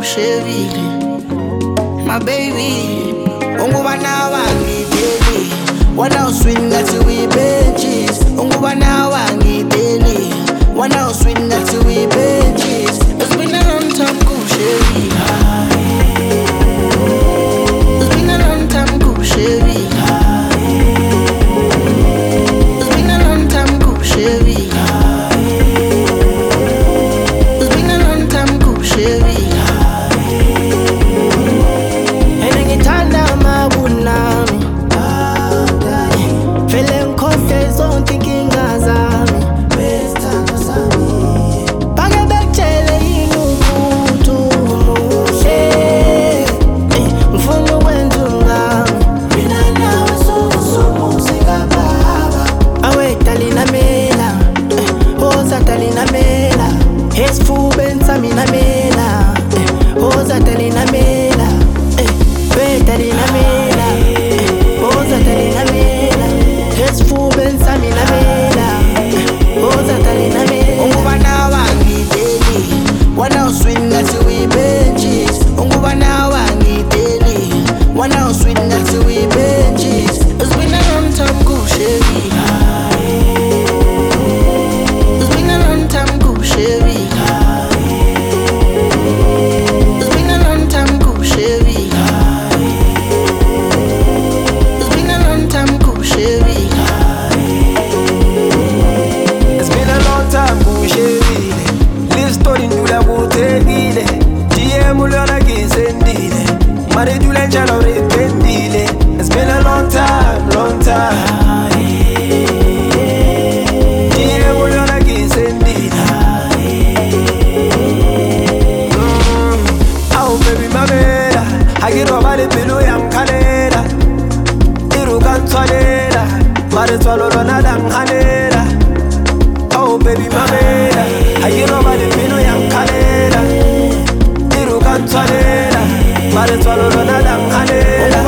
kushevile. My baby, unguba nawa ngideli. Wanna swing until we benches. Unguba nawa ngideli. Wanna swing until we benches. It's been a long time kushevile. It's been a long time kushevile. It's been a long time kushevile. It's been a long time kushevile. Mina mela, oza talina mela, we talina mela, oza talina mela, it's full ben samina mela, oza talina mela. Unguba nawa ngideli, wanna swing until we benches. Unguba nawa ngideli, wanna swing until we benches. It's been a long time kushevile. It's been a long time kushevile. It's been a long time, long time. Oh baby mamela, agiro vale pelo yam kalera. Iru kantswalela, mare tswalo lona danghanela. Oh baby mamela, agiro vale pelo yam kalera. Iru kantswalela, mare tswalo lona danghanela.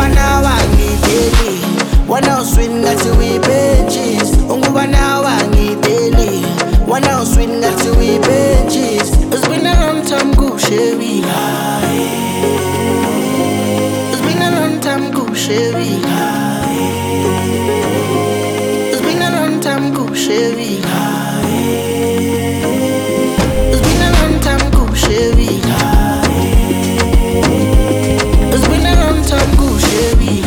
Wanna swing until we benches. Unguba nawa ngideli. Wanna swing until we benches. It's been a long time kushevile. It's been a long time kushevile. It's been a long time kushevile. It's been a long time kushevile. It's been a long time kushevile.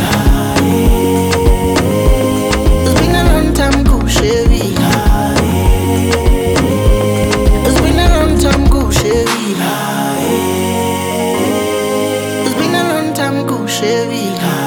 Chevy.